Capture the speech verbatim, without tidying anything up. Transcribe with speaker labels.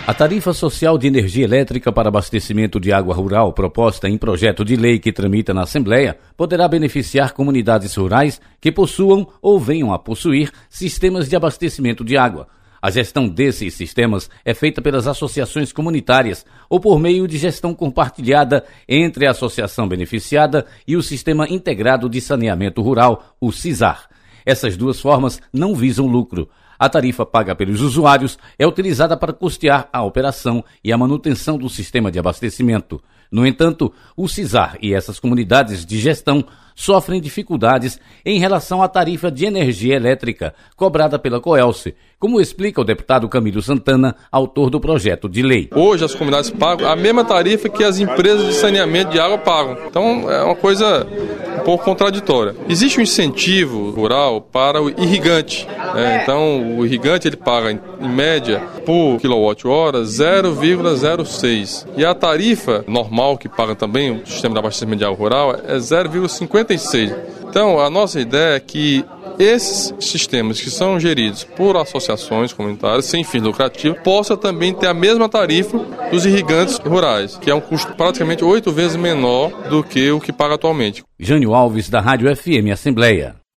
Speaker 1: A tarifa social de energia elétrica para abastecimento de água rural proposta em projeto de lei que tramita na Assembleia poderá beneficiar comunidades rurais que possuam ou venham a possuir sistemas de abastecimento de água. A gestão desses sistemas é feita pelas associações comunitárias ou por meio de gestão compartilhada entre a associação beneficiada e o Sistema Integrado de Saneamento Rural, o SISAR. Essas duas formas não visam lucro. A tarifa paga pelos usuários é utilizada para custear a operação e a manutenção do sistema de abastecimento. No entanto, o SISAR e essas comunidades de gestão sofrem dificuldades em relação à tarifa de energia elétrica cobrada pela Coelce, como explica o deputado Camilo Santana, autor do projeto de lei.
Speaker 2: Hoje as comunidades pagam a mesma tarifa que as empresas de saneamento de água pagam. Então é uma coisa um pouco contraditória. Existe um incentivo rural para o irrigante. Né? Então o irrigante ele paga em média por quilowatt-hora zero vírgula zero seis. E a tarifa normal que paga também o sistema de abastecimento de água rural é zero vírgula cinquenta e seis. Então a nossa ideia é que esses sistemas que são geridos por associações comunitárias sem fins lucrativos possam também ter a mesma tarifa dos irrigantes rurais, que é um custo praticamente oito vezes menor do que o que paga atualmente.
Speaker 1: Jânio Alves, da Rádio F M Assembleia.